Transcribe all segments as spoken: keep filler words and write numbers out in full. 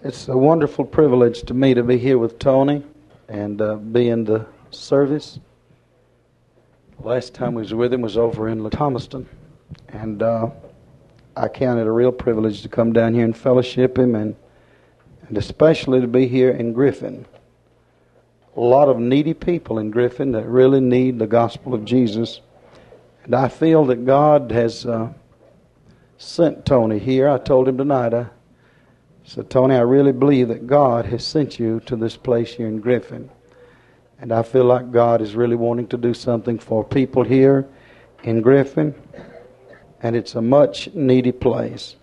It's a wonderful privilege to me to be here with Tony and uh, be in the service. Last time we was with him was over in Thomaston, and uh, I count it a real privilege to come down here and fellowship him, and and especially to be here in Griffin. A lot of needy people in Griffin that really need the gospel of Jesus, and I feel that God has uh, sent Tony here. I told him tonight, I said, Tony, I really believe that God has sent you to this place here in Griffin. And I feel like God is really wanting to do something for people here in Griffin. And it's a much needy place.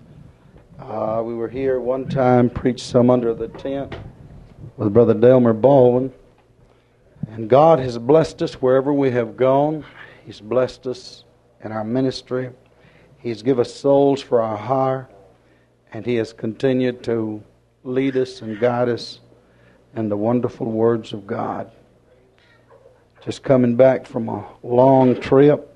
Uh, we were here one time, preached some under the tent with Brother Delmer Baldwin. And God has blessed us wherever we have gone. He's blessed us in our ministry. He's given us souls for our hire. And He has continued to lead us and guide us in the wonderful words of God. Just coming back from a long trip,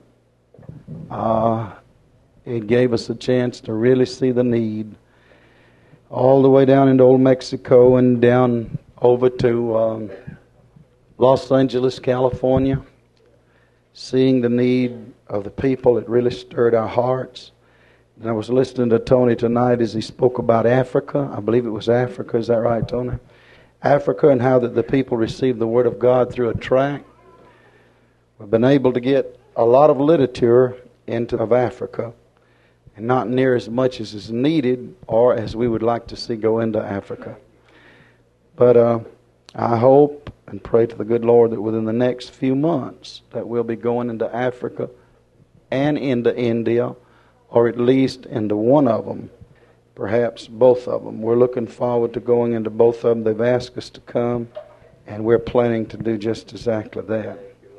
uh, it gave us a chance to really see the need. All the way down into Old Mexico and down over to um, Los Angeles, California. Seeing the need of the people, it really stirred our hearts. And I was listening to Tony tonight as he spoke about Africa. I believe it was Africa. Is that right, Tony? Africa, and how that the people received the Word of God through a tract. We've been able to get a lot of literature into of Africa, and not near as much as is needed or as we would like to see go into Africa. But uh, I hope and pray to the good Lord that within the next few months that we'll be going into Africa and into India, or at least into one of them, perhaps both of them. We're looking forward to going into both of them. They've asked us to come, and we're planning to do just exactly that.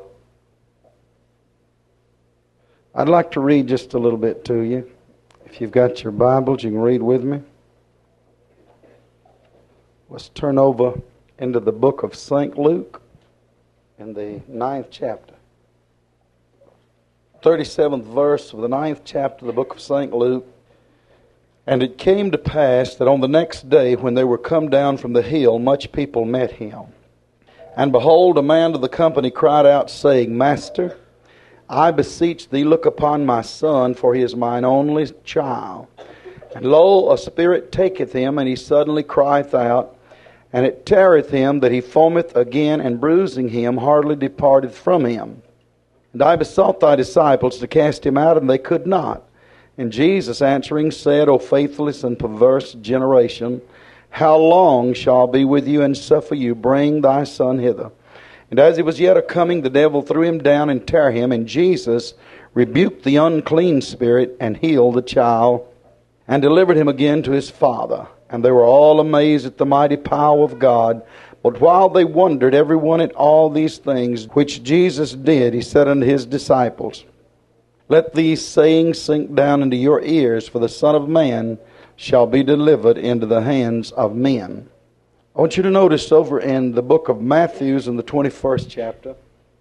I'd like to read just a little bit to you. If you've got your Bibles, you can read with me. Let's turn over into the book of Saint Luke in the ninth chapter. thirty-seventh verse of the ninth chapter of the book of Saint Luke. And it came to pass that on the next day, when they were come down from the hill, much people met him. And behold, a man of the company cried out, saying, Master, I beseech thee, look upon my son, for he is mine only child. And lo, a spirit taketh him, and he suddenly crieth out, and it teareth him, that he foameth again, and bruising him, hardly departeth from him. And I besought thy disciples to cast him out, and they could not. And Jesus answering said, O faithless and perverse generation, how long shall I be with you and suffer you? Bring thy son hither. And as he was yet a coming, the devil threw him down and tare him. And Jesus rebuked the unclean spirit, and healed the child, and delivered him again to his father. And they were all amazed at the mighty power of God. But while they wondered every one at all these things which Jesus did, he said unto his disciples, Let these sayings sink down into your ears, for the Son of Man shall be delivered into the hands of men. I want you to notice over in the book of Matthew, in the twenty-first chapter,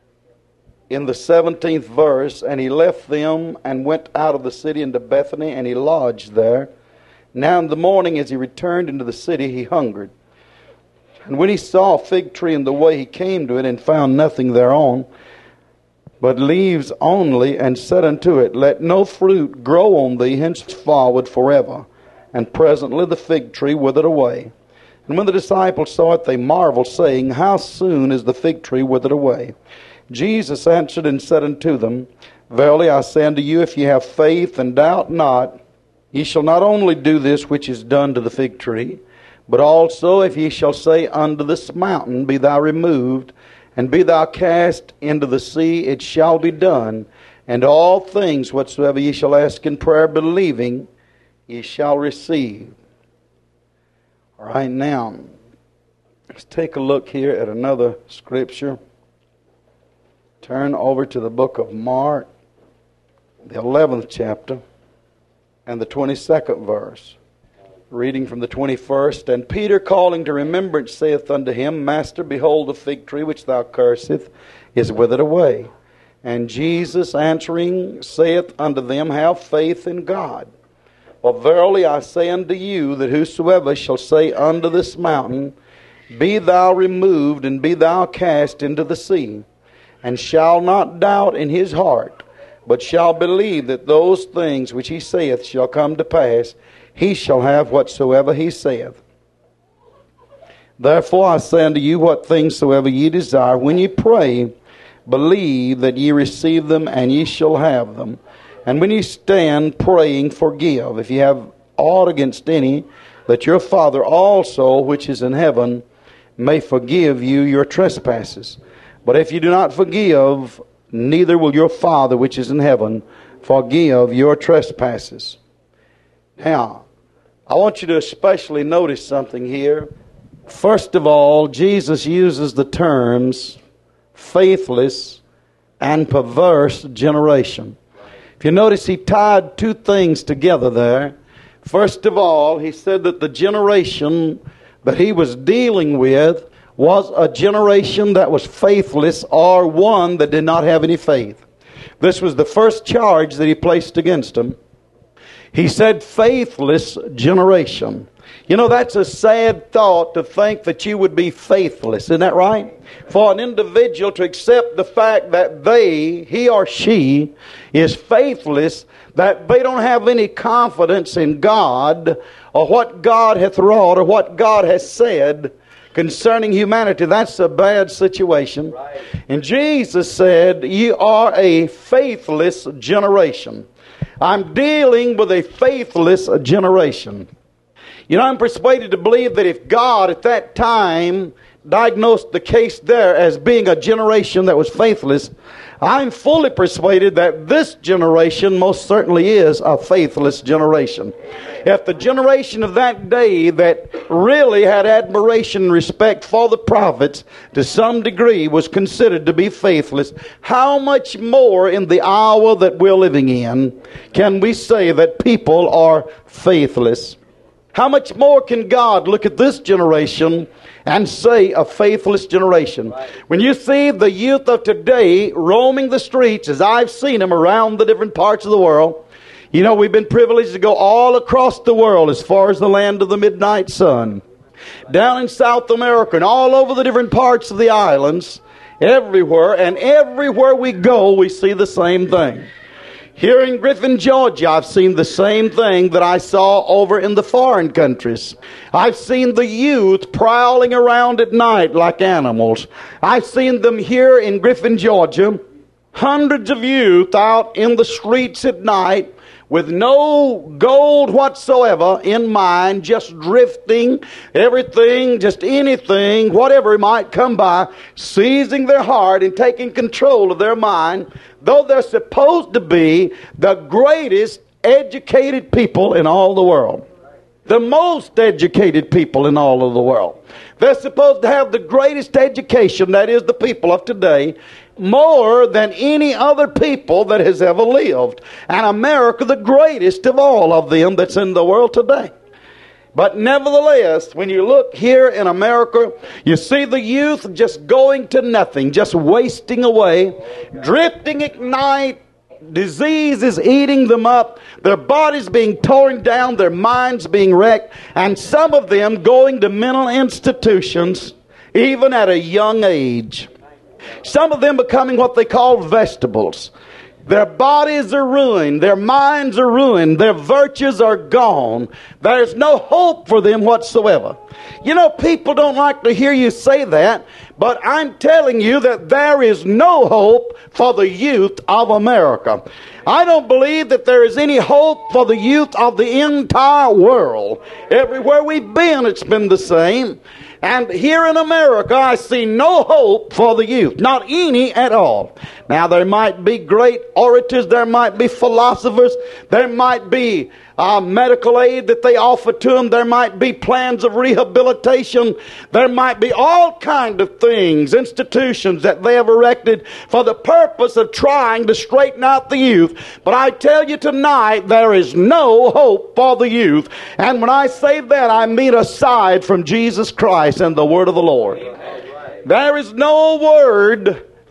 in the seventeenth verse, And he left them and went out of the city into Bethany, and he lodged there. Now in the morning as he returned into the city, he hungered. And when he saw a fig tree in the way, he came to it, and found nothing thereon, but leaves only, and said unto it, Let no fruit grow on thee henceforward forever. And presently the fig tree withered away. And when the disciples saw it, they marveled, saying, How soon is the fig tree withered away? Jesus answered and said unto them, Verily I say unto you, if ye have faith and doubt not, ye shall not only do this which is done to the fig tree, but also if ye shall say unto this mountain, Be thou removed, and be thou cast into the sea, it shall be done. And all things whatsoever ye shall ask in prayer, believing, ye shall receive. All right, now, let's take a look here at another scripture. Turn over to the book of Mark, the eleventh chapter, and the twenty-second verse. Reading from the twenty-first, And Peter calling to remembrance saith unto him, Master, behold, the fig tree which thou cursest is withered away. And Jesus answering saith unto them, Have faith in God. For verily I say unto you, that whosoever shall say unto this mountain, Be thou removed, and be thou cast into the sea, and shall not doubt in his heart, but shall believe that those things which he saith shall come to pass, he shall have whatsoever he saith. Therefore I say unto you, what things soever ye desire, when ye pray, believe that ye receive them, and ye shall have them. And when ye stand praying, forgive, if ye have aught against any, that your Father also, which is in heaven, may forgive you your trespasses. But if you do not forgive, neither will your Father, which is in heaven, forgive your trespasses. Now, I want you to especially notice something here. First of all, Jesus uses the terms faithless and perverse generation. If you notice, he tied two things together there. First of all, he said that the generation that he was dealing with was a generation that was faithless, or one that did not have any faith. This was the first charge that he placed against them. He said, faithless generation. You know, that's a sad thought, to think that you would be faithless. Isn't that right? For an individual to accept the fact that they, he or she, is faithless, that they don't have any confidence in God, or what God hath wrought, or what God has said concerning humanity. That's a bad situation. Right. And Jesus said, you are a faithless generation. I'm dealing with a faithless generation. You know, I'm persuaded to believe that if God at that time diagnosed the case there as being a generation that was faithless, I'm fully persuaded that this generation most certainly is a faithless generation. If the generation of that day that really had admiration and respect for the prophets to some degree was considered to be faithless, how much more in the hour that we're living in can we say that people are faithless? How much more can God look at this generation and say a faithless generation? Right. When you see the youth of today roaming the streets, as I've seen them around the different parts of the world, you know, we've been privileged to go all across the world as far as the land of the midnight sun. Down in South America and all over the different parts of the islands, everywhere, and everywhere we go, we see the same thing. Here in Griffin, Georgia, I've seen the same thing that I saw over in the foreign countries. I've seen the youth prowling around at night like animals. I've seen them here in Griffin, Georgia, hundreds of youth out in the streets at night with no gold whatsoever in mind, just drifting, everything, just anything, whatever might come by, seizing their heart and taking control of their mind, though they're supposed to be the greatest educated people in all the world. The most educated people in all of the world. They're supposed to have the greatest education, that is the people of today, more than any other people that has ever lived. And America, the greatest of all of them that's in the world today. But nevertheless, when you look here in America, you see the youth just going to nothing, just wasting away, drifting at night. Disease is eating them up, their bodies being torn down, their minds being wrecked, and some of them going to mental institutions even at a young age. Some of them becoming what they call vegetables. Their bodies are ruined, their minds are ruined, their virtues are gone. There's no hope for them whatsoever. You know, people don't like to hear you say that, but I'm telling you that there is no hope for the youth of America. I don't believe that there is any hope for the youth of the entire world. Everywhere we've been, it's been the same. And here in America, I see no hope for the youth. Not any at all. Now, there might be great orators. There might be philosophers. There might be uh, medical aid that they offer to them. There might be plans of rehabilitation. There might be all kinds of things, institutions that they have erected for the purpose of trying to straighten out the youth. But I tell you tonight, there is no hope for the youth. And when I say that, I mean aside from Jesus Christ and the word of the Lord. There is no word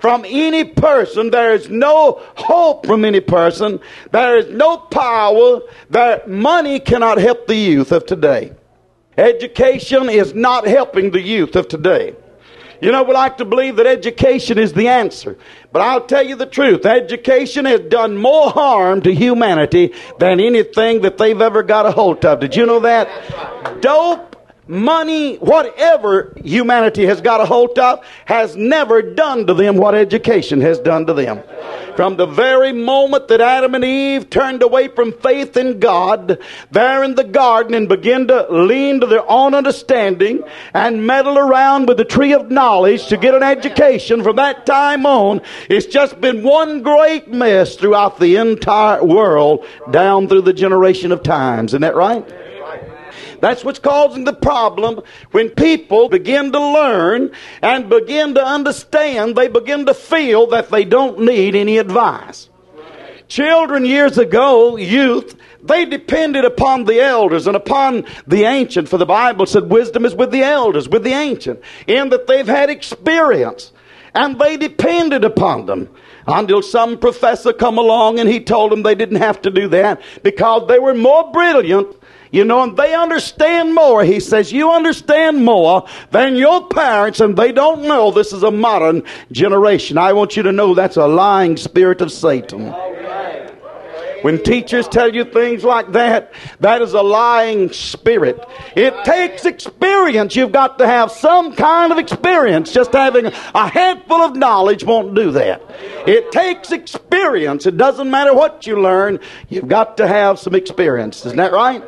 from any person. There is no hope from any person. There is no power. That money cannot help the youth of today. Education is not helping the youth of today. You know, we like to believe that education is the answer. But I'll tell you the truth. Education has done more harm to humanity than anything that they've ever got a hold of. Did you know that? Dope, money, whatever humanity has got a hold of has never done to them what education has done to them. From the very moment that Adam and Eve turned away from faith in God there in the garden and began to lean to their own understanding and meddle around with the tree of knowledge to get an education, from that time on, it's just been one great mess throughout the entire world down through the generation of times. Isn't that right? That's what's causing the problem. When people begin to learn and begin to understand, they begin to feel that they don't need any advice. Children years ago, youth, they depended upon the elders and upon the ancient. For the Bible said wisdom is with the elders, with the ancient, in that they've had experience. And they depended upon them. Until some professor come along and he told them they didn't have to do that because they were more brilliant. You know, and they understand more. He says, you understand more than your parents, and they don't know this is a modern generation. I want you to know that's a lying spirit of Satan. When teachers tell you things like that, that is a lying spirit. It takes experience. You've got to have some kind of experience. Just having a handful of knowledge won't do that. It takes experience. It doesn't matter what you learn. You've got to have some experience. Isn't that right?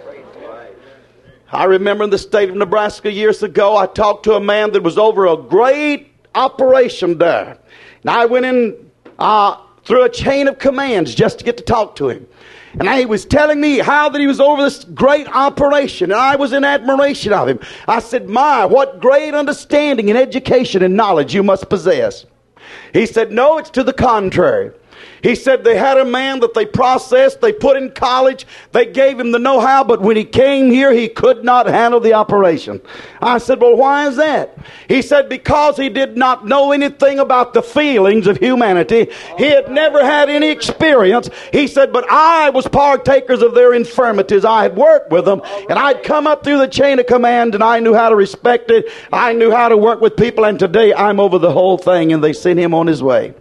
I remember in the state of Nebraska years ago, I talked to a man that was over a great operation there. And I went in uh, through a chain of commands just to get to talk to him. And he was telling me how that he was over this great operation. And I was in admiration of him. I said, my, what great understanding and education and knowledge you must possess. He said, no, it's to the contrary. He said they had a man that they processed, they put in college, they gave him the know-how, but when he came here, he could not handle the operation. I said, well, why is that? He said, because he did not know anything about the feelings of humanity. He had never had any experience. He said, but I was partakers of their infirmities. I had worked with them, and I'd come up through the chain of command, and I knew how to respect it. I knew how to work with people, and today I'm over the whole thing, and they sent him on his way.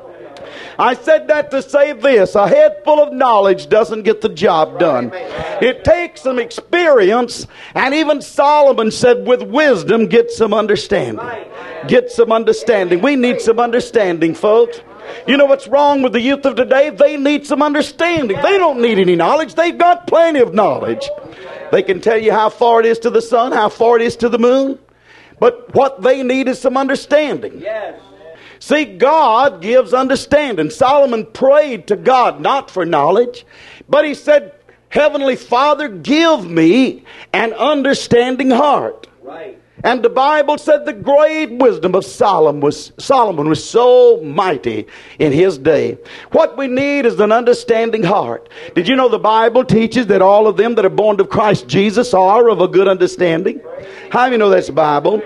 I said that to say this: a head full of knowledge doesn't get the job done. It takes some experience, and even Solomon said with wisdom, get some understanding. Get some understanding. We need some understanding, folks. You know what's wrong with the youth of today? They need some understanding. They don't need any knowledge. They've got plenty of knowledge. They can tell you how far it is to the sun, how far it is to the moon. But what they need is some understanding. Yes. See, God gives understanding. Solomon prayed to God not for knowledge, but he said, Heavenly Father, give me an understanding heart. Right. And the Bible said the great wisdom of Solomon was, Solomon was so mighty in his day. What we need is an understanding heart. Did you know the Bible teaches that all of them that are born of Christ Jesus are of a good understanding? How do you know that's the Bible?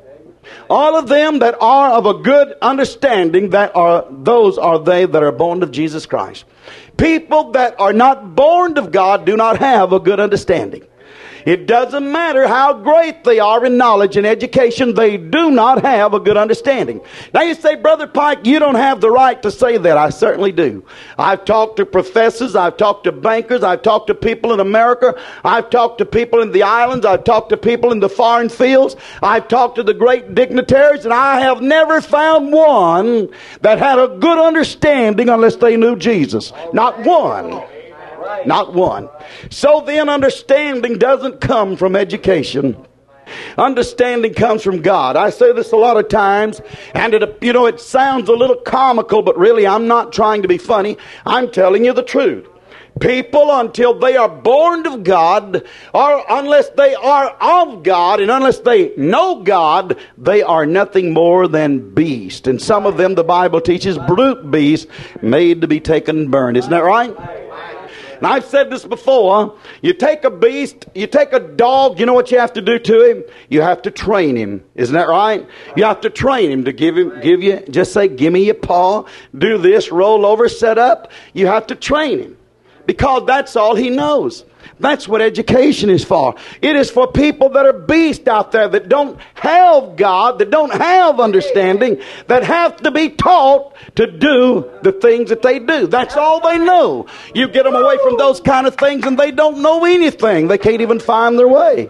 All of them that are of a good understanding, that are those are they that are born of Jesus Christ. People that are not born of God do not have a good understanding. It doesn't matter how great they are in knowledge and education, they do not have a good understanding. Now you say, Brother Pike, you don't have the right to say that. I certainly do. I've talked to professors, I've talked to bankers, I've talked to people in America, I've talked to people in the islands, I've talked to people in the foreign fields, I've talked to the great dignitaries, and I have never found one that had a good understanding unless they knew Jesus. Not one. Not one. So then understanding doesn't come from education. Understanding comes from God. I say this a lot of times, and it, you know, it sounds a little comical, but really I'm not trying to be funny. I'm telling you the truth. People, until they are born of God, or unless they are of God, and unless they know God, they are nothing more than beasts. And some of them, the Bible teaches, brute beasts, made to be taken and burned. Isn't that right? And I've said this before. You take a beast, you take a dog, you know what you have to do to him? You have to train him. Isn't that right? You have to train him to give him, give you, just say, give me your paw, do this, roll over, set up. You have to train him. Because that's all he knows. That's what education is for. It is for people that are beasts out there that don't have God, that don't have understanding, that have to be taught to do the things that they do. That's all they know. You get them away from those kind of things and they don't know anything. They can't even find their way.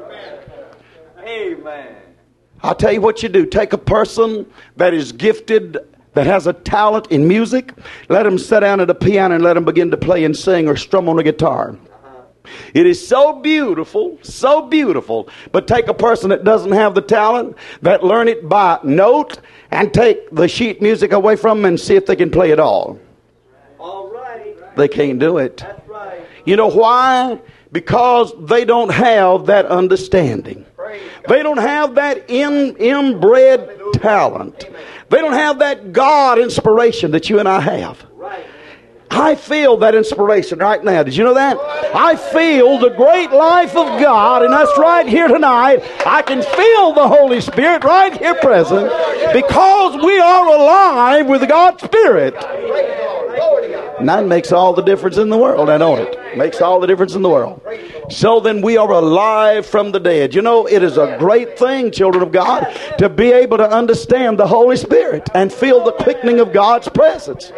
Amen. I'll tell you what you do. Take a person that is gifted, that has a talent in music, let them sit down at a piano and let them begin to play and sing or strum on a guitar. It is so beautiful, so beautiful. But take a person that doesn't have the talent, that learn it by note, and take the sheet music away from them and see if they can play it all. All right. They can't do it. That's right. You know why? Because they don't have that understanding. They don't have that in, inbred talent. They don't have that God inspiration that you and I have. I feel that inspiration right now. Did you know that? I feel the great life of God in us right here tonight. I can feel the Holy Spirit right here present because we are alive with God's Spirit. And that makes all the difference in the world, don't it? Makes all the difference in the world. So then we are alive from the dead. You know, it is a great thing, children of God, to be able to understand the Holy Spirit and feel the quickening of God's presence.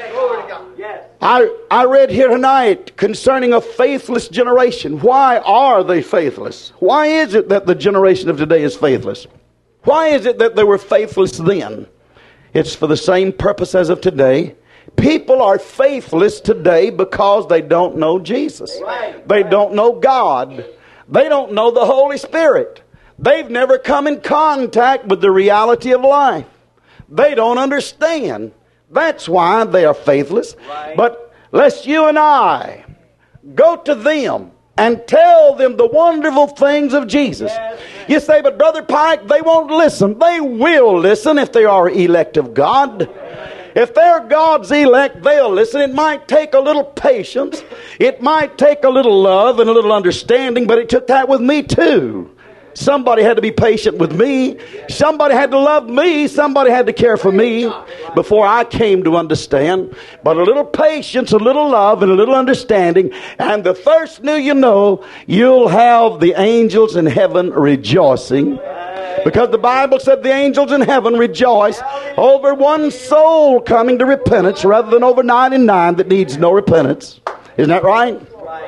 I, I read here tonight concerning a faithless generation. Why are they faithless? Why is it that the generation of today is faithless? Why is it that they were faithless then? It's for the same purpose as of today. People are faithless today because they don't know Jesus. They don't know God. They don't know the Holy Spirit. They've never come in contact with the reality of life. They don't understand. That's why they are faithless. Right. But lest you and I go to them and tell them the wonderful things of Jesus. Yes. You say, but Brother Pike, they won't listen. They will listen if they are elect of God. If they're God's elect, they'll listen. It might take a little patience. It might take a little love and a little understanding, but it took that with me too. Somebody had to be patient with me. Somebody had to love me. Somebody had to care for me before I came to understand. But a little patience, a little love, and a little understanding, and the first new you know, you'll have the angels in heaven rejoicing. Because the Bible said the angels in heaven rejoice over one soul coming to repentance rather than over ninety-nine that needs no repentance. Isn't that right?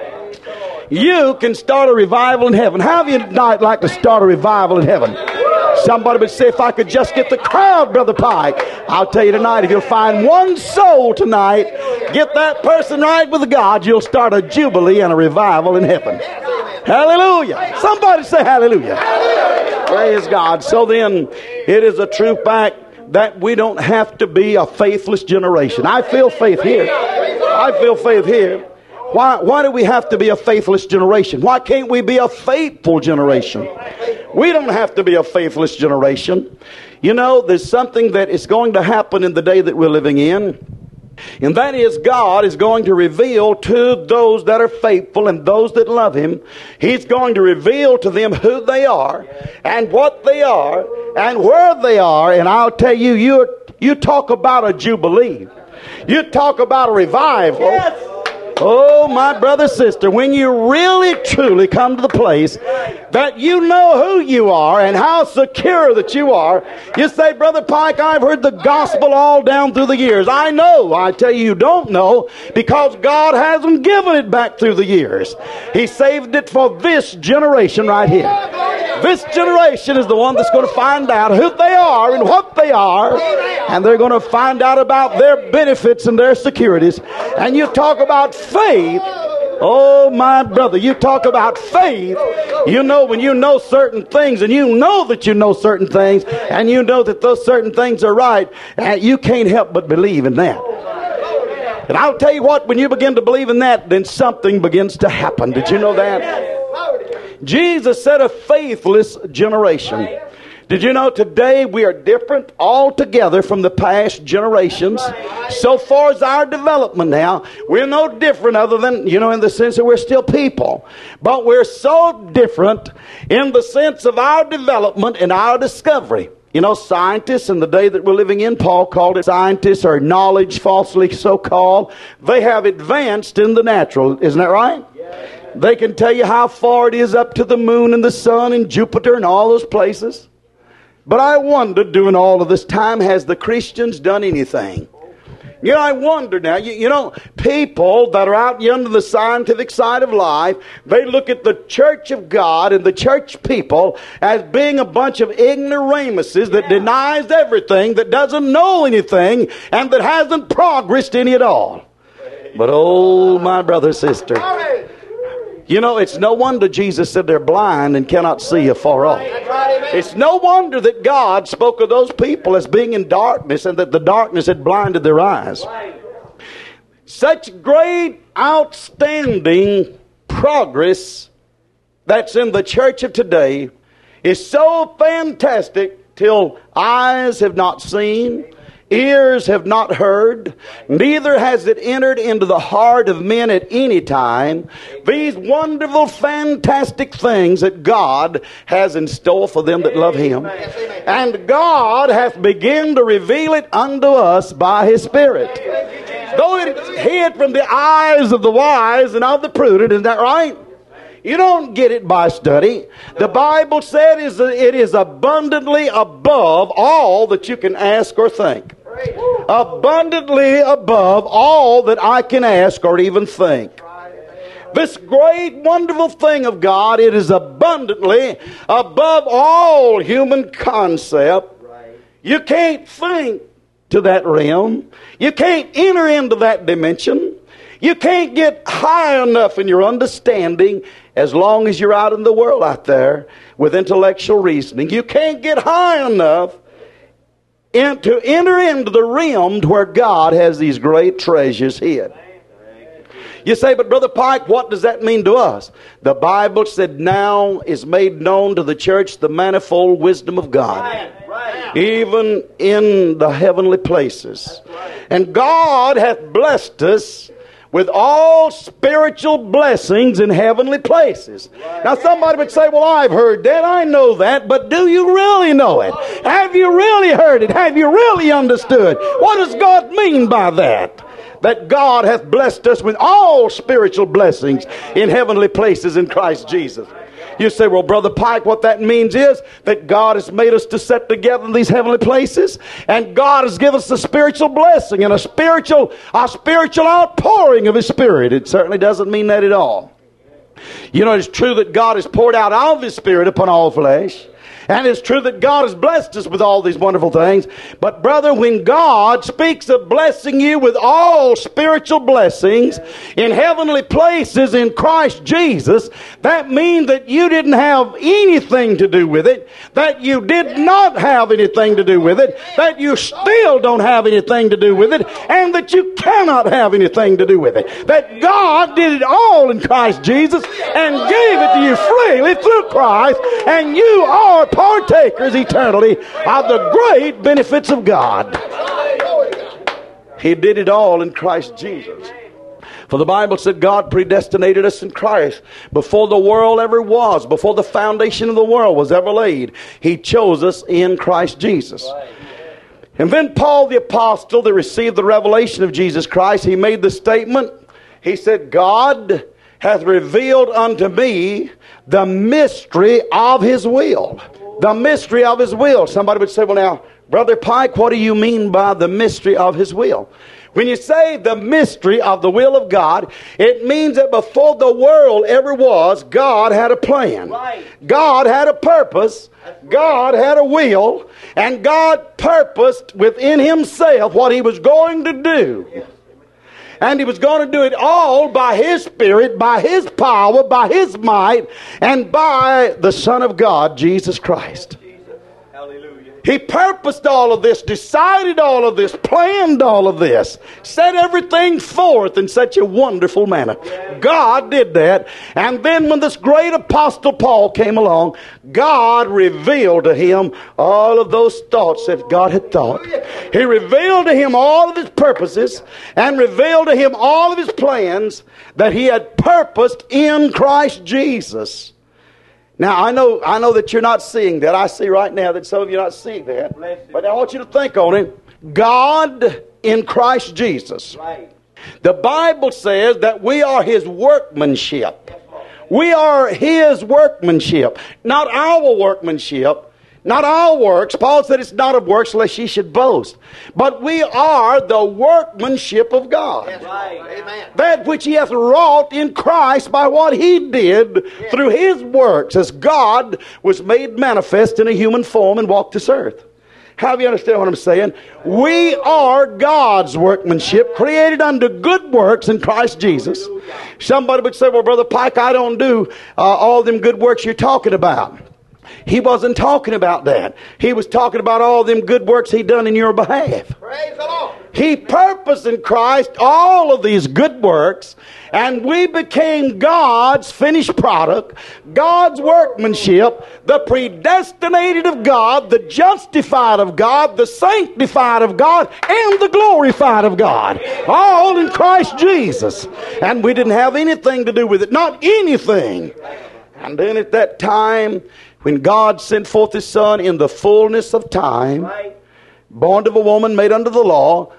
You can start a revival in heaven. How do you tonight like to start a revival in heaven? Somebody would say, if I could just get the crowd, Brother Pike. I'll tell you tonight, if you'll find one soul tonight, get that person right with God, you'll start a jubilee and a revival in heaven. Hallelujah. Somebody say hallelujah. Hallelujah. Praise God. So then, it is a true fact that we don't have to be a faithless generation. I feel faith here. I feel faith here. Why, why do we have to be a faithless generation? Why can't we be a faithful generation? We don't have to be a faithless generation. You know, there's something that is going to happen in the day that we're living in. And that is, God is going to reveal to those that are faithful and those that love Him. He's going to reveal to them who they are and what they are and where they are. And I'll tell you, you, you talk about a jubilee. You talk about a revival. Yes. Oh, my brother, sister, when you really, truly come to the place that you know who you are and how secure that you are, you say, Brother Pike, I've heard the gospel all down through the years. I know. I tell you, you don't know because God hasn't given it back through the years. He saved it for this generation right here. This generation is the one that's going to find out who they are and what they are, and they're going to find out about their benefits and their securities. And you talk about faith. Oh, my brother, you talk about faith. You know, when you know certain things and you know that you know certain things and you know that those certain things are right, and you can't help but believe in that. And I'll tell you what, when you begin to believe in that, then something begins to happen. Did you know that? Jesus said a faithless generation. Did you know today we are different altogether from the past generations? So far as our development now, we're no different other than, you know, in the sense that we're still people. But we're so different in the sense of our development and our discovery. You know, scientists in the day that we're living in, Paul called it scientists or knowledge, falsely so called. They have advanced in the natural. Isn't that right? They can tell you how far it is up to the moon and the sun and Jupiter and all those places. But I wonder, during all of this time, has the Christians done anything? You know, I wonder now, you, you know, people that are out under the scientific side of life, they look at the church of God and the church people as being a bunch of ignoramuses that denies everything, that doesn't know anything, and that hasn't progressed any at all. But oh, my brother, sister, you know, it's no wonder Jesus said they're blind and cannot see afar off. It's no wonder that God spoke of those people as being in darkness and that the darkness had blinded their eyes. Such great, outstanding progress that's in the church of today is so fantastic till eyes have not seen, ears have not heard, neither has it entered into the heart of men at any time, these wonderful, fantastic things that God has in store for them that love Him. And God hath begun to reveal it unto us by His Spirit. Though it is hid from the eyes of the wise and of the prudent, isn't that right? You don't get it by study. The Bible said is it is abundantly above all that you can ask or think. Abundantly above all that I can ask or even think. This great, wonderful thing of God, it is abundantly above all human concept. You can't think to that realm. You can't enter into that dimension. You can't get high enough in your understanding as long as you're out in the world out there with intellectual reasoning. You can't get high enough in, to enter into the realm where God has these great treasures hid. You say, but Brother Pike, what does that mean to us? The Bible said now is made known to the church the manifold wisdom of God. Right, right. Even in the heavenly places. Right. And God hath blessed us with all spiritual blessings in heavenly places. Right. Now somebody would say, well, I've heard that, I know that, but do you really know it? Have you really heard it? Have you really understood? What does God mean by that? That God hath blessed us with all spiritual blessings in heavenly places in Christ Jesus. You say, well, Brother Pike, what that means is that God has made us to sit together in these heavenly places, and God has given us a spiritual blessing and a spiritual, a spiritual outpouring of His Spirit. It certainly doesn't mean that at all. You know, it's true that God has poured out of His Spirit upon all flesh. And it's true that God has blessed us with all these wonderful things. But brother, when God speaks of blessing you with all spiritual blessings in heavenly places in Christ Jesus, that means that you didn't have anything to do with it, that you did not have anything to do with it, that you still don't have anything to do with it, and that you cannot have anything to do with it. That God did it all in Christ Jesus and gave it to you freely through Christ, and you are partakers eternally of the great benefits of God. He did it all in Christ Jesus. For the Bible said God predestinated us in Christ before the world ever was, before the foundation of the world was ever laid. He chose us in Christ Jesus. And then Paul the apostle that received the revelation of Jesus Christ, he made the statement, he said, God hath revealed unto me the mystery of His will. The mystery of His will. Somebody would say, well now, Brother Pike, what do you mean by the mystery of His will? When you say the mystery of the will of God, it means that before the world ever was, God had a plan. Right. God had a purpose. God had a will. And God purposed within Himself what He was going to do. Yes. And He was going to do it all by His Spirit, by His power, by His might, and by the Son of God, Jesus Christ. Hallelujah. He purposed all of this, decided all of this, planned all of this, set everything forth in such a wonderful manner. God did that. And then when this great apostle Paul came along, God revealed to him all of those thoughts that God had thought. He revealed to him all of his purposes and revealed to him all of his plans that he had purposed in Christ Jesus. Now, I know I know that you're not seeing that. I see right now that some of you are not seeing that. But I want you to think on it. God in Christ Jesus. The Bible says that we are His workmanship. We are His workmanship. Not our workmanship. Not our works. Paul said it's not of works lest ye should boast. But we are the workmanship of God. Amen. That which He hath wrought in Christ by what He did through His works as God was made manifest in a human form and walked this earth. How do you understand what I'm saying? We are God's workmanship, created unto good works in Christ Jesus. Somebody would say, well, Brother Pike, I don't do uh, all them good works you're talking about. He wasn't talking about that. He was talking about all them good works He done in your behalf. Praise the Lord. He purposed in Christ all of these good works, and we became God's finished product, God's workmanship, the predestinated of God, the justified of God, the sanctified of God, and the glorified of God. All in Christ Jesus. And we didn't have anything to do with it. Not anything. And then at that time, when God sent forth His Son in the fullness of time, born of a woman, made under the law,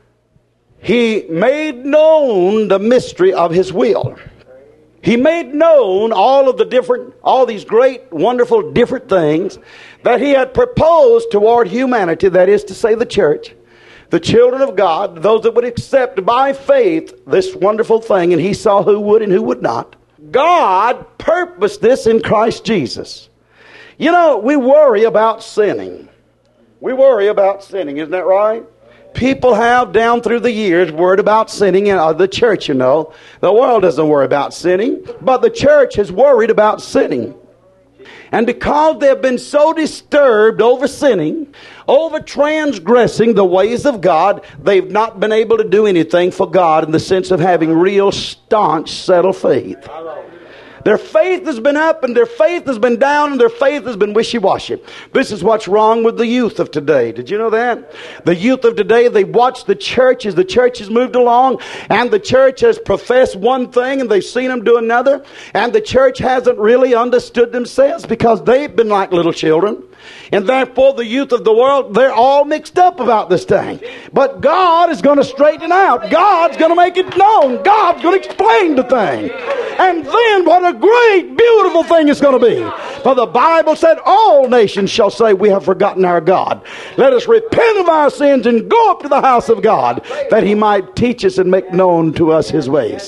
He made known the mystery of His will. He made known all of the different, all these great, wonderful, different things that He had proposed toward humanity, that is to say the church, the children of God, those that would accept by faith this wonderful thing, and He saw who would and who would not. God purposed this in Christ Jesus. You know, we worry about sinning. We worry about sinning, isn't that right? People have down through the years worried about sinning in uh, the church, you know. The world doesn't worry about sinning, but the church has worried about sinning. And because they have been so disturbed over sinning, over transgressing the ways of God, they've not been able to do anything for God in the sense of having real, staunch, settled faith. Their faith has been up and their faith has been down and their faith has been wishy-washy. This is what's wrong with the youth of today. Did you know that? The youth of today, they watch the church as the church has moved along, and the church has professed one thing and they've seen them do another, and the church hasn't really understood themselves because they've been like little children. And therefore the youth of the world, they're all mixed up about this thing. But God is going to straighten out. God's going to make it known. God's going to explain the thing. And then what a great, beautiful thing it's going to be. For the Bible said all nations shall say, we have forgotten our God. Let us repent of our sins and go up to the house of God, that He might teach us and make known to us His ways.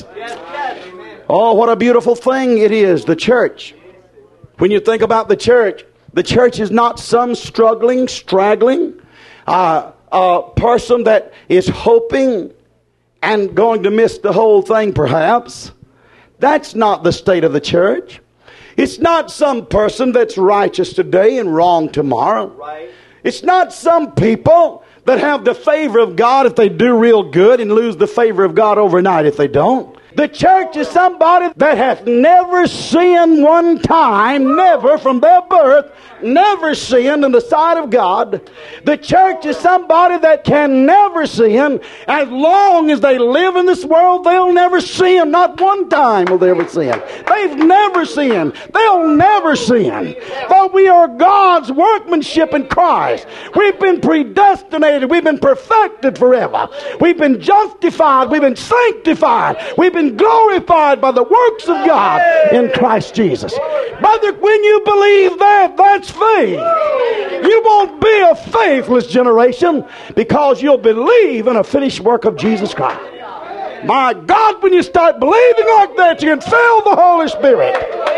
Oh, what a beautiful thing it is, the church. When you think about the church, the church is not some struggling, straggling uh, uh, person that is hoping and going to miss the whole thing perhaps. That's not the state of the church. It's not some person that's righteous today and wrong tomorrow. Right. It's not some people that have the favor of God if they do real good and lose the favor of God overnight if they don't. The church is somebody that hath never sinned one time, never from their birth, never sinned in the sight of God. The church is somebody that can never sin. As long as they live in this world, they'll never sin. Not one time will they ever sin. They've never sinned. They'll never sin. For we are God's workmanship in Christ. We've been predestinated. We've been perfected forever. We've been justified. We've been sanctified. We've been glorified by the works of God in Christ Jesus. Brother, when you believe that, that's faith. You won't be a faithless generation because you'll believe in a finished work of Jesus Christ. My God, when you start believing like that, you can feel the Holy Spirit.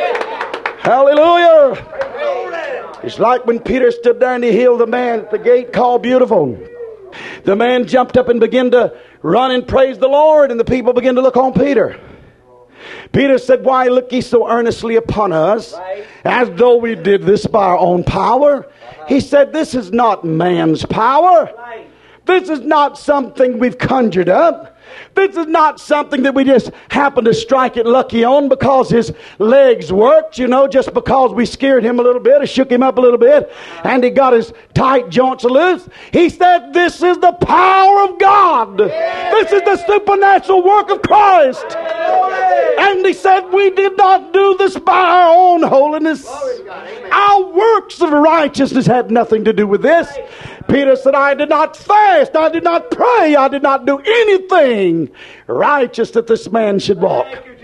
Hallelujah. It's like when Peter stood there and he healed the man at the gate called Beautiful. The man jumped up and began to run and praise the Lord, and the people began to look on Peter. Peter said, why look ye so earnestly upon us, Right. as though we did this by our own power? He said, this is not man's power. Right. This is not something we've conjured up. This is not something that we just happen to strike it lucky on because his legs worked, you know, just because we scared him a little bit or shook him up a little bit and he got his tight joints loose. He said, this is the power of God. This is the supernatural work of Christ. And he said, we did not do this by our own holiness. Our works of righteousness had nothing to do with this. Peter said, I did not fast, I did not pray, I did not do anything righteous that this man should walk.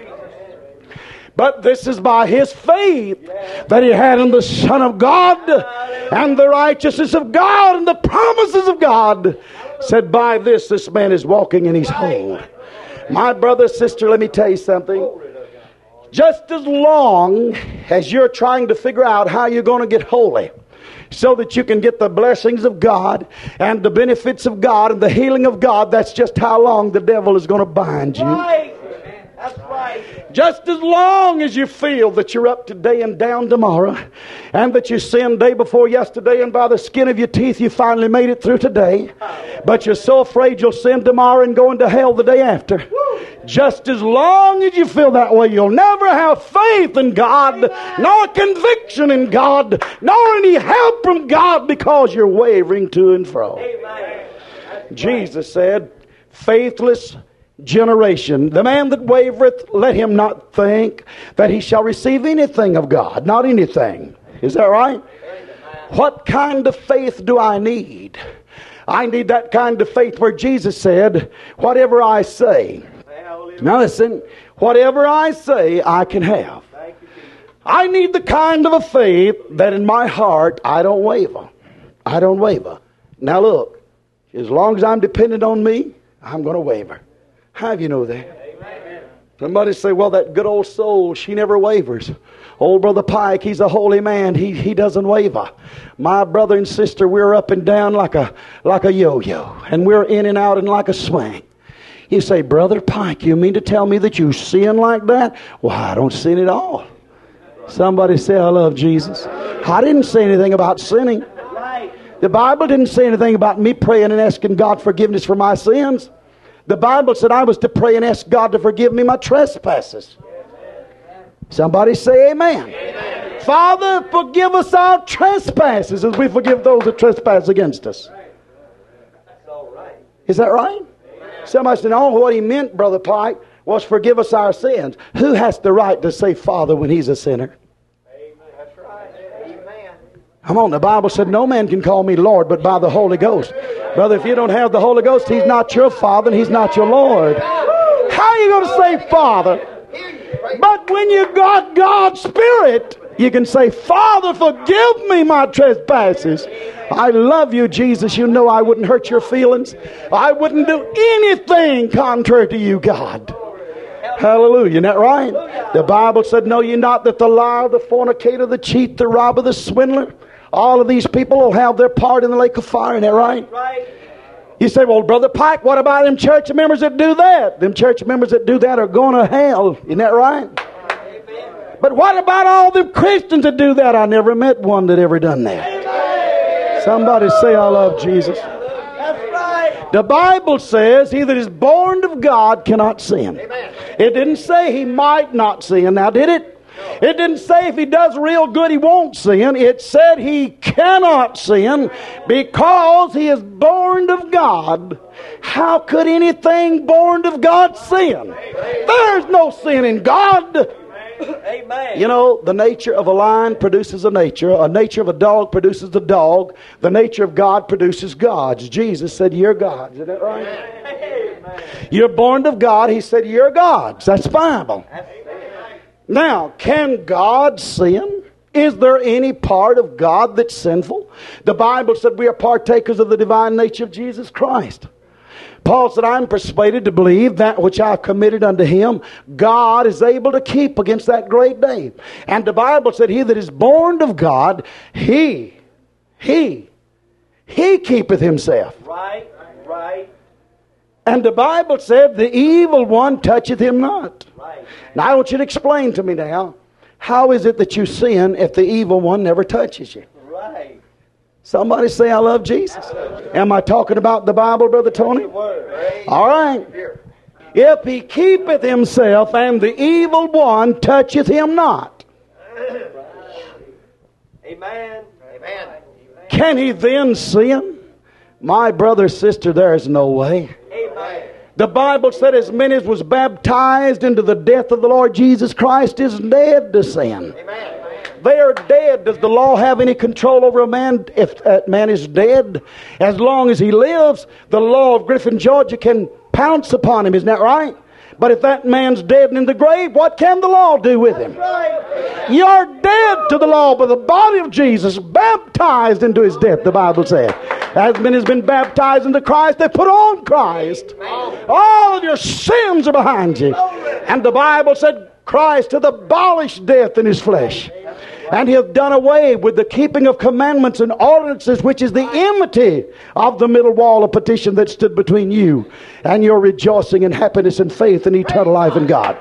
But this is by his faith that he had in the Son of God and the righteousness of God and the promises of God. Said, by this, this man is walking and he's whole. My brother, sister, let me tell you something. Just as long as you're trying to figure out how you're going to get holy, so that you can get the blessings of God and the benefits of God and the healing of God, that's just how long the devil is going to bind you. Right. That's right. Just as long as you feel that you're up today and down tomorrow, and that you sinned day before yesterday, and by the skin of your teeth you finally made it through today, but you're so afraid you'll sin tomorrow and go into hell the day after. Just as long as you feel that way, you'll never have faith in God, nor conviction in God, nor any help from God, because you're wavering to and fro. Amen. Jesus said, faithless generation, the man that wavereth, let him not think that he shall receive anything of God. Not anything. Is that right? What kind of faith do I need? I need that kind of faith where Jesus said, whatever I say. Now listen, whatever I say, I can have. I need the kind of a faith that in my heart, I don't waver. I don't waver. Now look, as long as I'm dependent on me, I'm going to waver. How do you know that? Amen. Somebody say, well, that good old soul, she never wavers. Old Brother Pike, he's a holy man. He he doesn't waver. My brother and sister, we're up and down like a like a yo-yo. And we're in and out and like a swing. You say, Brother Pike, you mean to tell me that you sin like that? Well, I don't sin at all. Somebody say, I love Jesus. I didn't say anything about sinning. The Bible didn't say anything about me praying and asking God forgiveness for my sins. The Bible said I was to pray and ask God to forgive me my trespasses. Somebody say amen. Amen. Father, forgive us our trespasses as we forgive those that trespass against us. That's all right. Is that right? Somebody said, oh, what he meant, Brother Pike, was forgive us our sins. Who has the right to say Father when he's a sinner? Amen. That's right. Amen. Come on, the Bible said no man can call me Lord but by the Holy Ghost. Brother, if you don't have the Holy Ghost, he's not your Father and he's not your Lord. How are you going to say Father? But when you got God's Spirit, you can say, Father, forgive me my trespasses. I love you, Jesus. You know I wouldn't hurt your feelings. I wouldn't do anything contrary to you, God. Hallelujah. Isn't that right? The Bible said, know ye not that the liar, the fornicator, the cheat, the robber, the swindler, all of these people will have their part in the lake of fire. Isn't that right? Right. You say, well, Brother Pike, what about them church members that do that? Them church members that do that are going to hell. Isn't that right? Amen. But what about all them Christians that do that? I never met one that ever done that. Amen. Somebody say, I love Jesus. That's right. The Bible says, he that is born of God cannot sin. Amen. It didn't say he might not sin. Now, did it? It didn't say if he does real good he won't sin. It said he cannot sin because he is born of God. How could anything born of God sin? There's no sin in God. Amen. You know, the nature of a lion produces a nature. A nature of a dog produces a dog. The nature of God produces gods. Jesus said, you're gods. Isn't that right? Amen. You're born of God. He said, you're gods. That's Bible. Now, can God sin? Is there any part of God that's sinful? The Bible said we are partakers of the divine nature of Jesus Christ. Paul said, I'm persuaded to believe that which I've committed unto him, God is able to keep against that great day. And the Bible said, he that is born of God, he, he, he keepeth himself. Right. Right. And the Bible said, the evil one toucheth him not. Right. Now I want you to explain to me now, how is it that you sin if the evil one never touches you? Right. Somebody say, I love Jesus. Am I talking about the Bible, Brother Tony? All right. If he keepeth himself and the evil one toucheth him not. Amen. Amen. Can he then sin? My brother, sister, there is no way. Amen. The Bible said as many as was baptized into the death of the Lord Jesus Christ is dead to sin. Amen. They are dead. Does the law have any control over a man if that man is dead? As long as he lives, the law of Griffin, Georgia can pounce upon him. Isn't that right? But if that man's dead and in the grave, what can the law do with him? You're dead to the law, but the body of Jesus baptized into his death, the Bible says. As many has been baptized into Christ, they put on Christ. All of your sins are behind you. And the Bible said Christ hath abolished death in his flesh. And he hath done away with the keeping of commandments and ordinances, which is the enmity of the middle wall of petition that stood between you and your rejoicing and happiness and faith and eternal life in God.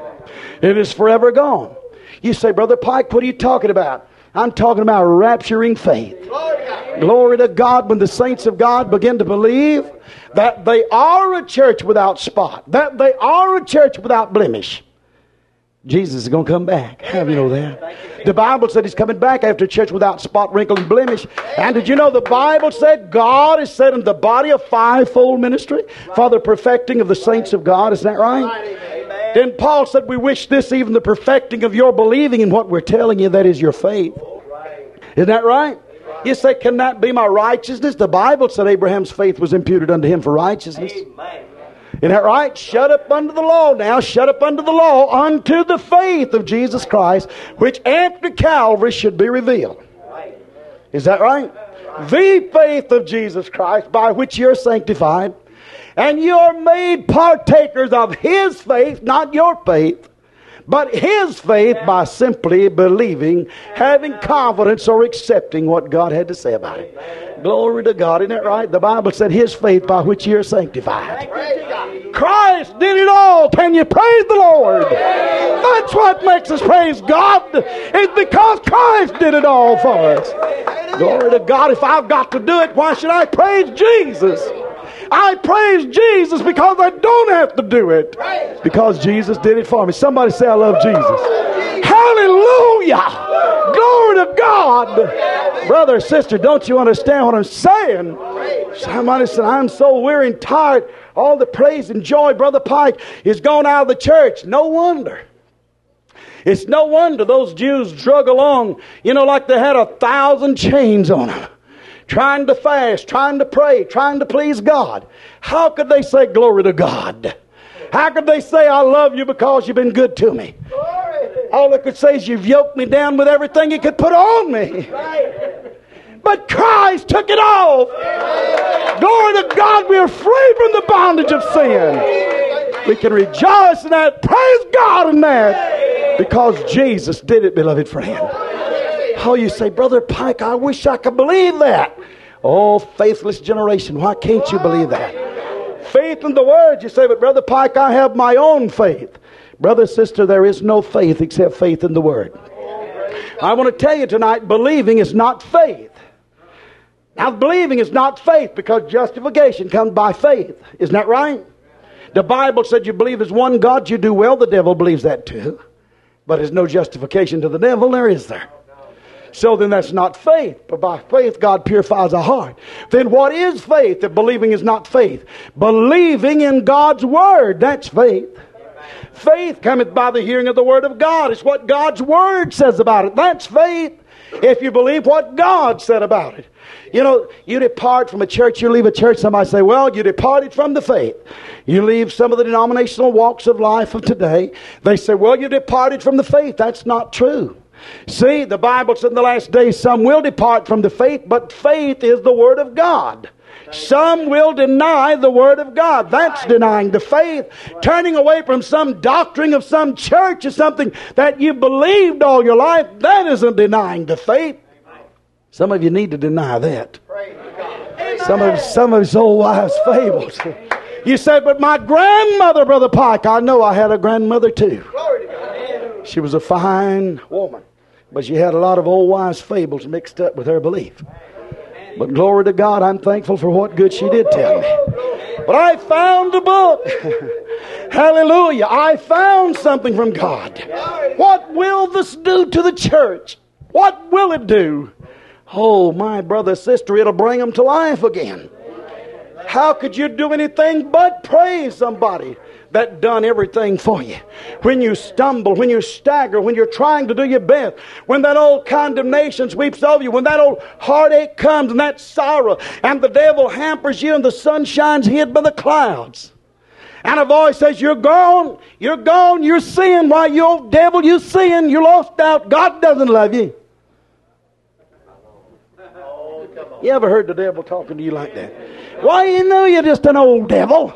It is forever gone. You say, Brother Pike, what are you talking about? I'm talking about rapturing faith. Glory to God. When the saints of God begin to believe that they are a church without spot, that they are a church without blemish, Jesus is going to come back. How do you know that? The Bible said he's coming back after a church without spot, wrinkle, and blemish. And did you know the Bible said God is set in the body of fivefold ministry for the perfecting of the saints of God? Is that right? Then Paul said, we wish this, even the perfecting of your believing in what we're telling you, that is your faith. Isn't that right? You say, can that be my righteousness? The Bible said Abraham's faith was imputed unto him for righteousness. Isn't that right? Shut up under the law now. Shut up under the law unto the faith of Jesus Christ, which after Calvary should be revealed. Is that right? The faith of Jesus Christ, by which you're sanctified. And you're made partakers of his faith, not your faith, but his faith by simply believing, having confidence or accepting what God had to say about it. Glory to God. Isn't that right? The Bible said his faith by which you're sanctified. Christ did it all. Can you praise the Lord? That's what makes us praise God. It's because Christ did it all for us. Glory to God. If I've got to do it, why should I praise Jesus? I praise Jesus because I don't have to do it. Because Jesus did it for me. Somebody say, I love Jesus. Hallelujah. Glory to God. Brother, sister, don't you understand what I'm saying? Somebody said, I'm so weary and tired. All the praise and joy, Brother Pike, is gone out of the church. No wonder. It's no wonder those Jews drug along, you know, like they had a thousand chains on them. Trying to fast, trying to pray, trying to please God. How could they say glory to God? How could they say I love you because you've been good to me? All they could say is you've yoked me down with everything you could put on me. But Christ took it off. Glory to God, we are free from the bondage of sin. We can rejoice in that. Praise God in that. Because Jesus did it, beloved friend. Oh, you say, Brother Pike, I wish I could believe that. Oh, faithless generation, why can't you believe that? Faith in the Word, you say, but Brother Pike, I have my own faith. Brother, sister, there is no faith except faith in the Word. I want to tell you tonight, believing is not faith. Now, believing is not faith because justification comes by faith. Isn't that right? The Bible said you believe there's one God, you do well. The devil believes that too. But there's no justification to the devil, there is there. So then that's not faith. But by faith God purifies our heart. Then what is faith if believing is not faith? Believing in God's Word, that's faith. Faith cometh by the hearing of the Word of God. It's what God's Word says about it. That's faith. If you believe what God said about it. You know, you depart from a church, you leave a church, somebody say, well, you departed from the faith. You leave some of the denominational walks of life of today. They say, well, you departed from the faith. That's not true. See, the Bible said in the last days some will depart from the faith, but faith is the Word of God. Some will deny the Word of God. That's denying the faith. Turning away from some doctrine of some church or something that you believed all your life, that isn't denying the faith. Some of you need to deny that. Some of some of his old wives' fables. You say, but my grandmother, Brother Pike, I know I had a grandmother too. She was a fine woman, but she had a lot of old wives' fables mixed up with her belief. But glory to God, I'm thankful for what good she did tell me. But I found a book. Hallelujah. I found something from God. What will this do to the church? What will it do? Oh, my brother, sister, it'll bring them to life again. How could you do anything but praise somebody that done everything for you? When you stumble, when you stagger, when you're trying to do your best, when that old condemnation sweeps over you, when that old heartache comes and that sorrow, and the devil hampers you and the sun shines hid by the clouds. And a voice says, you're gone, you're gone, you're sin. Why, you old devil, you sin, you're lost out. God doesn't love you. You ever heard the devil talking to you like that? Why, you know you're just an old devil.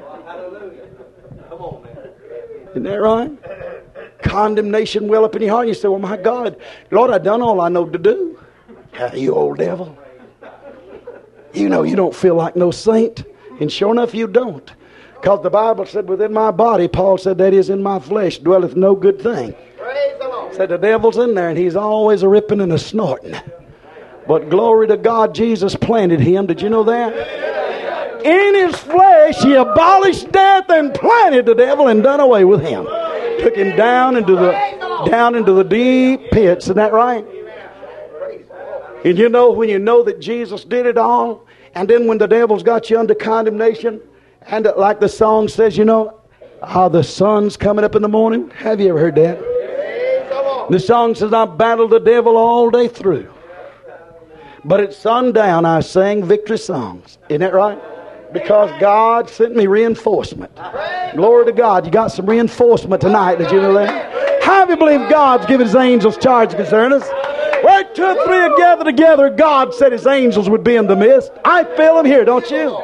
Isn't that right? Condemnation well up in your heart. You say, well, my God, Lord, I've done all I know to do. Ah, you old devil. You know you don't feel like no saint. And sure enough, you don't. Because the Bible said, within my body, Paul said, that is in my flesh, dwelleth no good thing. Said the devil's in there, and he's always a ripping and a snorting. But glory to God, Jesus planted him. Did you know that? In his flesh, he abolished death and planted the devil and done away with him. Took him down into the down into the deep pits. Isn't that right? And you know, when you know that Jesus did it all, and then when the devil's got you under condemnation, and like the song says, you know, ah, the sun's coming up in the morning. Have you ever heard that? The song says, I battled the devil all day through. But at sundown I sang victory songs. Isn't that right? Because God sent me reinforcement. Glory to God. You got some reinforcement tonight. Did you know that? How do you believe God's given his angels charge concerning us? Where two or three are gathered together, God said his angels would be in the midst. I feel them here, don't you?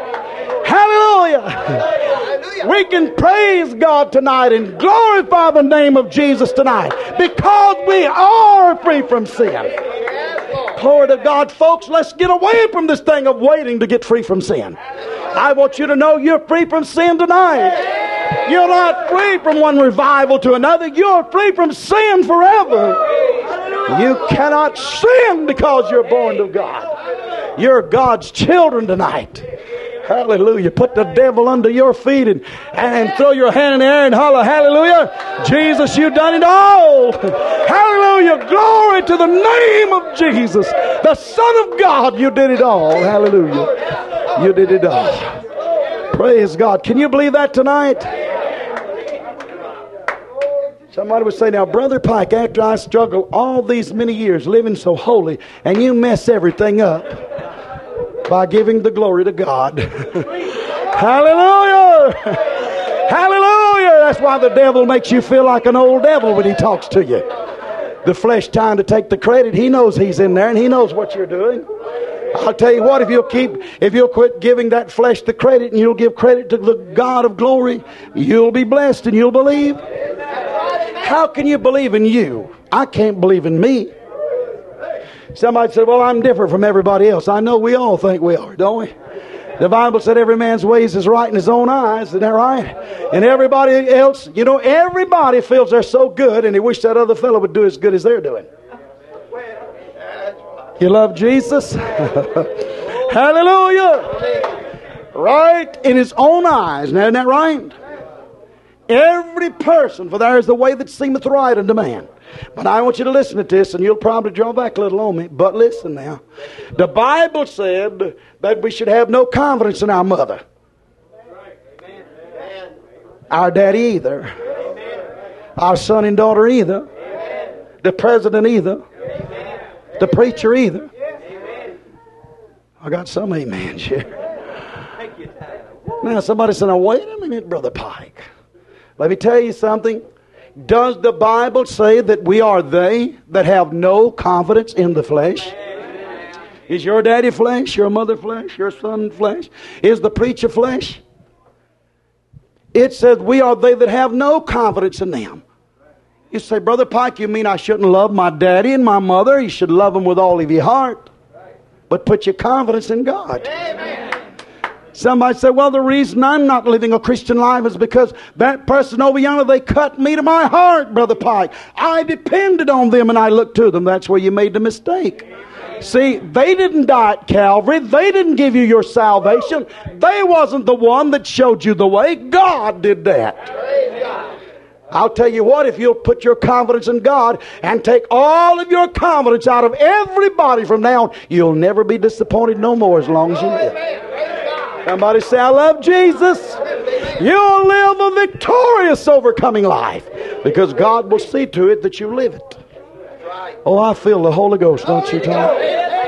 Hallelujah. We can praise God tonight and glorify the name of Jesus tonight because we are free from sin. Glory to God, folks. Let's get away from this thing of waiting to get free from sin. I want you to know you're free from sin tonight. You're not free from one revival to another. You're free from sin forever. You cannot sin because you're born of God. You're God's children tonight. Hallelujah. Put the devil under your feet and, and throw your hand in the air and holler, hallelujah. Jesus, you've done it all. Hallelujah. Glory to the name of Jesus, the Son of God. You did it all. Hallelujah. You did it all. Praise God. Can you believe that tonight? Somebody would say, now, Brother Pike, after I struggle all these many years living so holy, and you mess everything up by giving the glory to God. Hallelujah! Hallelujah! That's why the devil makes you feel like an old devil when he talks to you. The flesh trying to take the credit. He knows he's in there and he knows what you're doing. I'll tell you what, if you'll keep, if you'll quit giving that flesh the credit and you'll give credit to the God of glory, you'll be blessed and you'll believe. How can you believe in you? I can't believe in me. Somebody said, well, I'm different from everybody else. I know we all think we are, don't we? The Bible said every man's ways is right in his own eyes. Isn't that right? And everybody else, you know, everybody feels they're so good and they wish that other fellow would do as good as they're doing. You love Jesus? Hallelujah! Right in his own eyes. Now, isn't that right? Every person, for there is the way that seemeth right unto man. But I want you to listen to this, and you'll probably draw back a little on me. But listen now. The Bible said that we should have no confidence in our mother. Our daddy either. Our son and daughter either. The president either. The preacher either. I got some amens here. Now somebody said, now wait a minute, Brother Pike. Let me tell you something. Does the Bible say that we are they that have no confidence in the flesh? Is your daddy flesh? Your mother flesh? Your son flesh? Is the preacher flesh? It says we are they that have no confidence in them. You say, Brother Pike, you mean I shouldn't love my daddy and my mother? You should love them with all of your heart. But put your confidence in God. Somebody said, well, the reason I'm not living a Christian life is because that person over yonder, they cut me to my heart, Brother Pike. I depended on them and I looked to them. That's where you made the mistake. See, they didn't die at Calvary. They didn't give you your salvation. They wasn't the one that showed you the way. God did that. I'll tell you what, if you'll put your confidence in God and take all of your confidence out of everybody from now on, you'll never be disappointed no more as long as you live. Somebody say, I love Jesus. You'll live a victorious, overcoming life because God will see to it that you live it. Oh, I feel the Holy Ghost, don't you, Tom?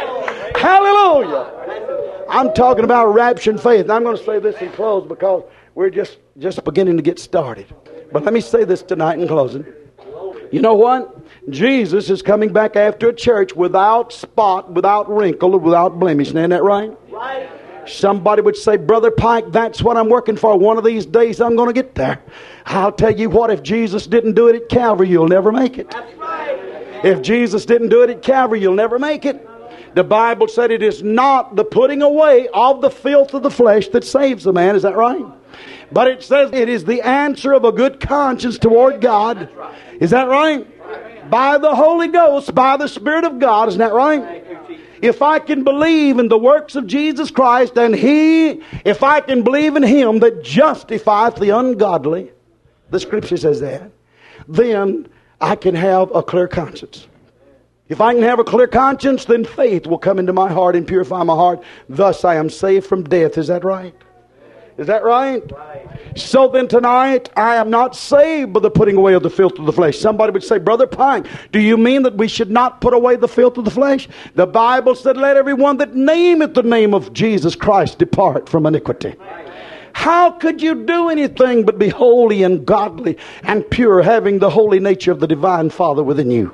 Hallelujah. I'm talking about rapture and faith. And I'm going to say this in close because we're just, just beginning to get started. But let me say this tonight in closing. You know what? Jesus is coming back after a church without spot, without wrinkle, without blemish. Isn't that right? Right. Somebody would say, Brother Pike, that's what I'm working for. One of these days I'm going to get there. I'll tell you what, if Jesus didn't do it at Calvary, you'll never make it. That's right. If Jesus didn't do it at Calvary, you'll never make it. The Bible said it is not the putting away of the filth of the flesh that saves a man. Is that right? But it says it is the answer of a good conscience toward God. Is that right? By the Holy Ghost, by the Spirit of God. Isn't that right? If I can believe in the works of Jesus Christ and He, if I can believe in Him that justifieth the ungodly, the Scripture says that, then I can have a clear conscience. If I can have a clear conscience, then faith will come into my heart and purify my heart. Thus I am saved from death. Is that right? Is that right? Right. So then tonight, I am not saved by the putting away of the filth of the flesh. Somebody would say, Brother Pike, do you mean that we should not put away the filth of the flesh? The Bible said, let everyone that nameth the name of Jesus Christ depart from iniquity. How could you do anything but be holy and godly and pure, having the holy nature of the divine Father within you?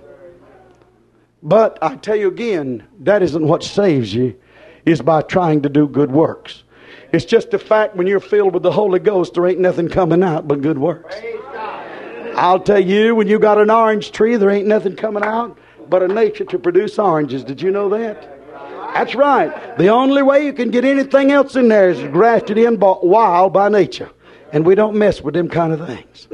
But I tell you again, that isn't what saves you, is by trying to do good works. It's just a fact when you're filled with the Holy Ghost, there ain't nothing coming out but good works. I'll tell you, when you got an orange tree, there ain't nothing coming out but a nature to produce oranges. Did you know that? That's right. The only way you can get anything else in there is grafted in wild by nature. And we don't mess with them kind of things.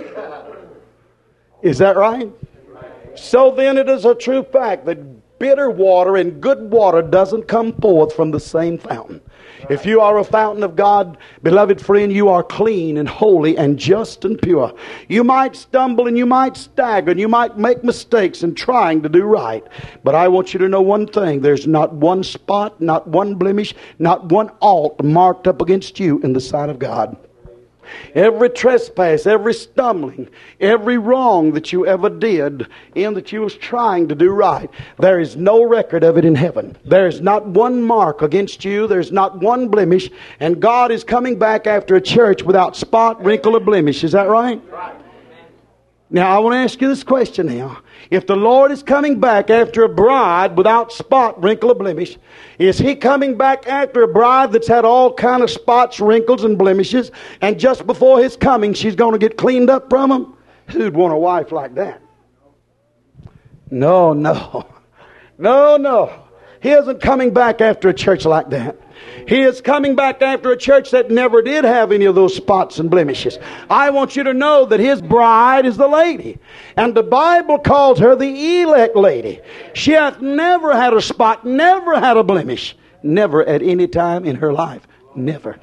Is that right? So then it is a true fact that bitter water and good water doesn't come forth from the same fountain. If you are a fountain of God, beloved friend, you are clean and holy and just and pure. You might stumble and you might stagger and you might make mistakes in trying to do right. But I want you to know one thing. There's not one spot, not one blemish, not one alt marked up against you in the sight of God. Every trespass, every stumbling, every wrong that you ever did in that you was trying to do right, there is no record of it in heaven. There is not one mark against you. There's not one blemish. And God is coming back after a church without spot, wrinkle, or blemish. Is that right? Right. Now I want to ask you this question now. If the Lord is coming back after a bride without spot, wrinkle, or blemish, is He coming back after a bride that's had all kind of spots, wrinkles, and blemishes, and just before His coming she's going to get cleaned up from them? Who'd want a wife like that? No, no. No, no. He isn't coming back after a church like that. He is coming back after a church that never did have any of those spots and blemishes. I want you to know that His bride is the lady. And the Bible calls her the elect lady. She hath never had a spot, never had a blemish. Never at any time in her life. Never.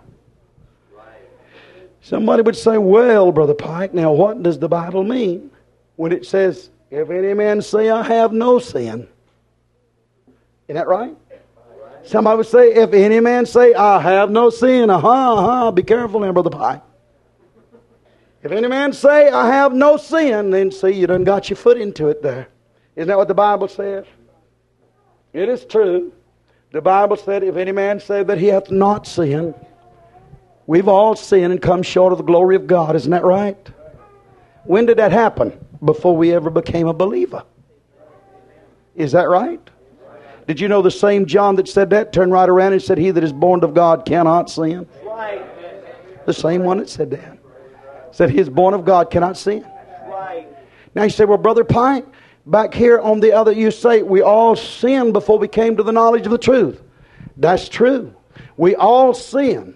Somebody would say, well, Brother Pike, now what does the Bible mean when it says, if any man say I have no sin? Isn't that right? Somebody would say, if any man say, I have no sin, aha, aha, be careful now, Brother Pike. If any man say, I have no sin, then see, you done got your foot into it there. Isn't that what the Bible says? It is true. The Bible said, if any man say that he hath not sinned, we've all sinned and come short of the glory of God. Isn't that right? When did that happen? Before we ever became a believer. Is that right? Did you know the same John that said that turned right around and said, he that is born of God cannot sin? Right. The same one that said that. Said he is born of God cannot sin. Right. Now you say, well, Brother Pike, back here on the other, you say we all sinned before we came to the knowledge of the truth. That's true. We all sin.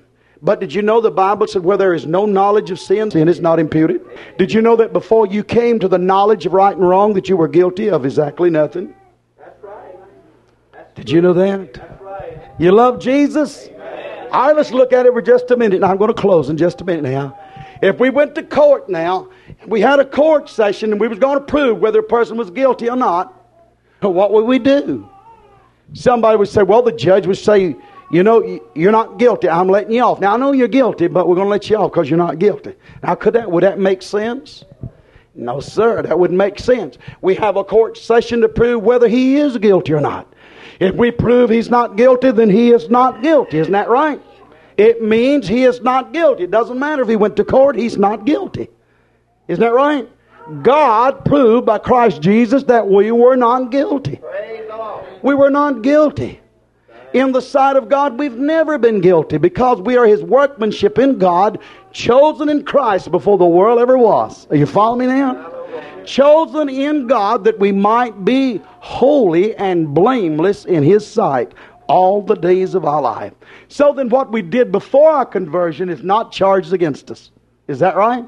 But did you know the Bible said where there is no knowledge of sin, sin is not imputed? Did you know that before you came to the knowledge of right and wrong that you were guilty of exactly nothing? That's right. That's Did you know that? That's right. You love Jesus? All right, let's look at it for just a minute. Now, I'm going to close in just a minute now. If we went to court now, we had a court session and we was going to prove whether a person was guilty or not, what would we do? Somebody would say, well, the judge would say, you know, you're not guilty. I'm letting you off. Now, I know you're guilty, but we're going to let you off because you're not guilty. Now, could that, would that make sense? No, sir, that wouldn't make sense. We have a court session to prove whether he is guilty or not. If we prove he's not guilty, then he is not guilty. Isn't that right? It means he is not guilty. It doesn't matter if he went to court, he's not guilty. Isn't that right? God proved by Christ Jesus that we were not guilty. Praise the Lord. We were not guilty. In the sight of God, we've never been guilty because we are His workmanship in God, chosen in Christ before the world ever was. Are you following me now? Chosen in God that we might be holy and blameless in His sight all the days of our life. So then what we did before our conversion is not charged against us. Is that right?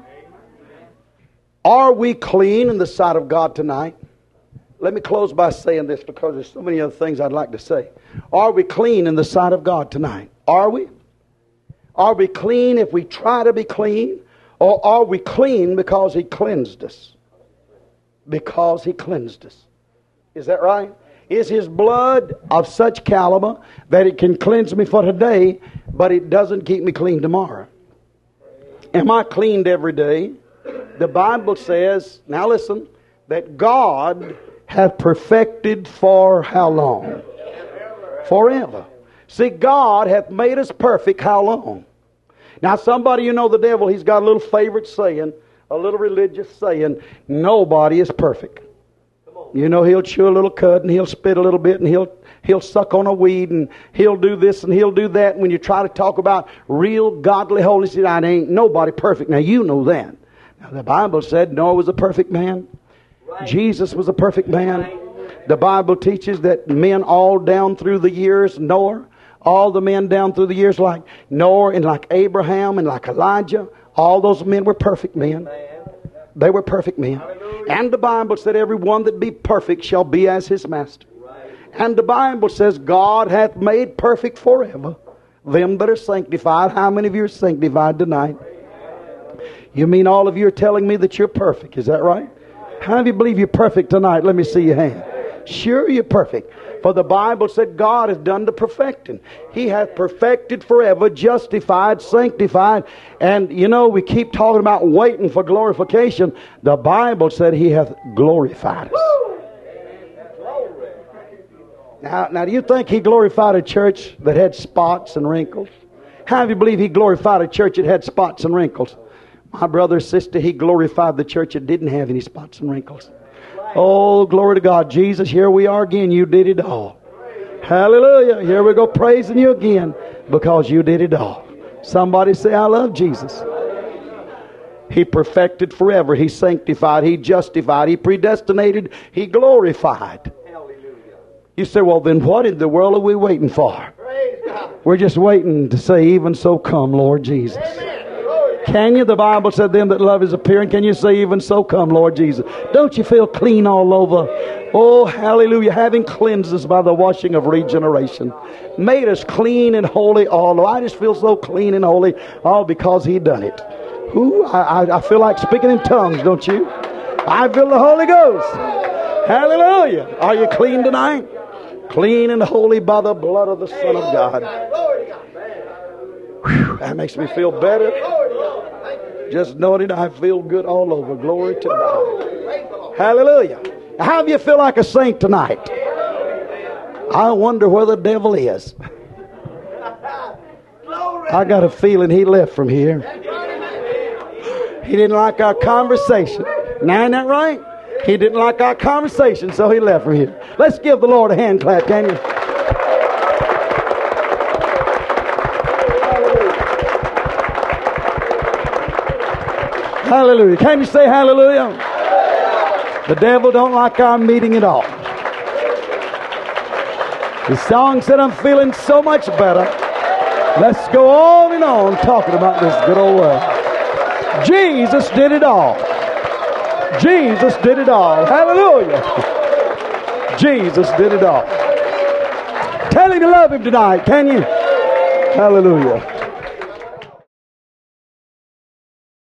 Are we clean in the sight of God tonight? Let me close by saying this because there's so many other things I'd like to say. Are we clean in the sight of God tonight? Are we? Are we clean if we try to be clean? Or are we clean because He cleansed us? Because He cleansed us. Is that right? Is His blood of such caliber that it can cleanse me for today, but it doesn't keep me clean tomorrow? Am I cleaned every day? The Bible says, now listen, that God hath perfected for how long? Forever. See, God hath made us perfect how long? Now, somebody, you know the devil, he's got a little favorite saying, a little religious saying, nobody is perfect. You know, he'll chew a little cud and he'll spit a little bit and he'll he'll suck on a weed and he'll do this and he'll do that. And when you try to talk about real godly holiness, he said, ain't nobody perfect. Now, you know that. Now, the Bible said Noah was a perfect man. Right. Jesus was a perfect man. Right. The Bible teaches that men all down through the years, Noah, all the men down through the years like Noah and like Abraham and like Elijah, all those men were perfect men. They were perfect men. Hallelujah. And the Bible said every one that be perfect shall be as his master. Right. And the Bible says God hath made perfect forever them that are sanctified. How many of you are sanctified tonight? You mean all of you are telling me that you're perfect? Is that right? How do you believe you're perfect tonight? Let me see your hand. Sure, you're perfect. For the Bible said God has done the perfecting. He hath perfected forever, justified, sanctified. And you know, we keep talking about waiting for glorification. The Bible said He hath glorified us. Now, now do you think He glorified a church that had spots and wrinkles? How do you believe He glorified a church that had spots and wrinkles? My brother, sister, He glorified the church that didn't have any spots and wrinkles. Oh, glory to God. Jesus, here we are again. You did it all. Hallelujah. Here we go praising you again because you did it all. Somebody say, I love Jesus. He perfected forever. He sanctified. He justified. He predestinated. He glorified. You say, well, then what in the world are we waiting for? We're just waiting to say, even so come, Lord Jesus. Can you? The Bible said them that love is appearing. Can you say even so come, Lord Jesus? Don't you feel clean all over? Oh, hallelujah. Having cleansed us by the washing of regeneration. Made us clean and holy all over. I just feel so clean and holy. All because He done it. Ooh, I, I, I feel like speaking in tongues, don't you? I feel the Holy Ghost. Hallelujah. Are you clean tonight? Clean and holy by the blood of the Son of God. Whew, that makes me feel better. Just knowing it, I feel good all over. Glory to God. Hallelujah. How do you feel like a saint tonight? I wonder where the devil is. I got a feeling he left from here. He didn't like our conversation. Now, ain't that right? He didn't like our conversation, so he left from here. Let's give the Lord a hand clap, can you? Hallelujah. Can you say hallelujah? The devil don't like our meeting at all. The song said, I'm feeling so much better. Let's go on and on talking about this good old world. Jesus did it all. Jesus did it all. Hallelujah. Jesus did it all. Tell him you love him tonight, can you? Hallelujah.